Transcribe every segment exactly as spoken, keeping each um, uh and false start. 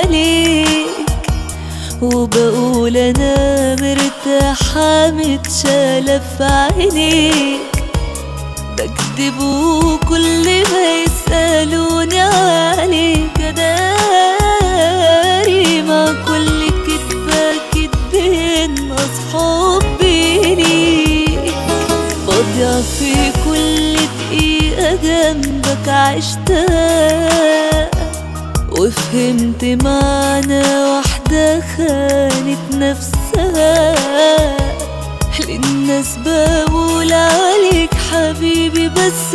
عليك، وبقول انا مرتاحة متشالة في عينيك. بكدب وكل ما يسألوني عليك اداري، مع كل كدبة كدبين اصحاب بيني. بضيع في كل دقيقة جنبك عشتها، وفهمت معنى واحدة خانت نفسها. للناس بقول عليك حبيبي، بس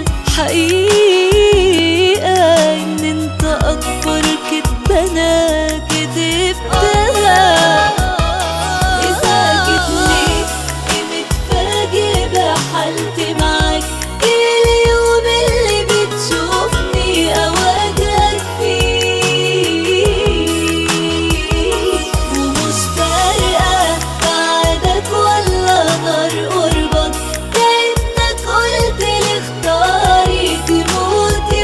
الحقيقة ان انت اكبر كدبة انا كدبتها. اذا جيت ليك متفاجئ بحالتي معاك، اليوم اللي بتشوفني اواجهك فيه، ومش فارقة بعدك ولا نار قربك، كأنك قلت لي اختاري تموتي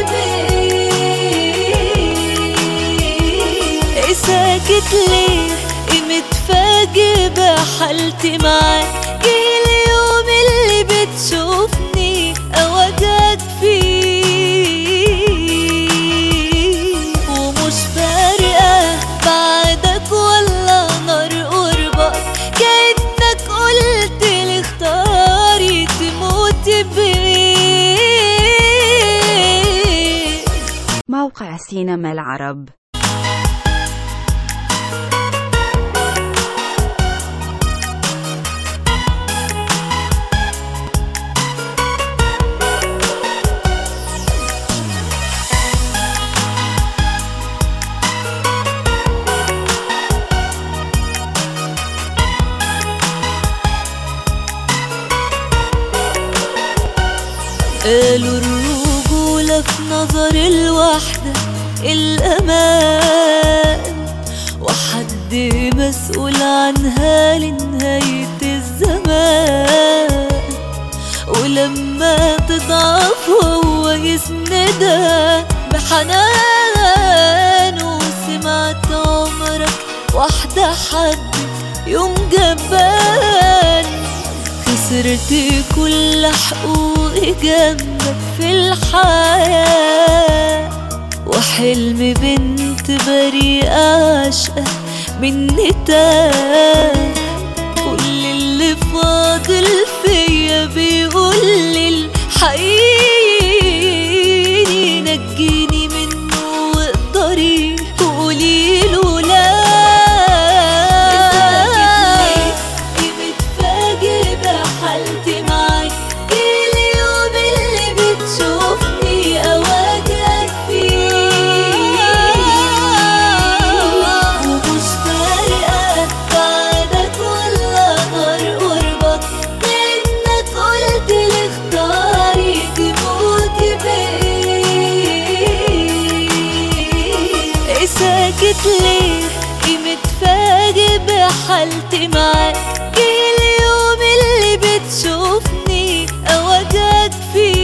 بايه. ساكت ليه متفاجئ بحالتي معاك، جه اليوم اللي بتشوفني اواجهك فيه، ومش فارقة بعدك ولا نار قربك، كأنك قلت لي اختاري تموتي بايه. موقع سينما العرب. قالوا الرجولة في نظر الوحدة الأمان، وحد مسؤول عنها لنهاية الزمان. ولما تضعف هو يسندها بحنان، وسمعت عمرك واحدة حد يوم جبان. خسرت كل حقوقي جنبك في الحياة، وحلم بنت بريئة عاشقة مني تاه. كل اللي فاضل فيا بيقولي الحقيني، نجيني منه واقدري قوليله لا. حالتي معاك، اليوم اللي بتشوفني اواجهك فيه، ومش فارقة بعدك ولا نار قربك، لانك قلت لي اختاري تموتي بايه. ساكت ليه متفاجئ بحالتي معاك، اليوم اللي بتشوفني اواجهك فيه.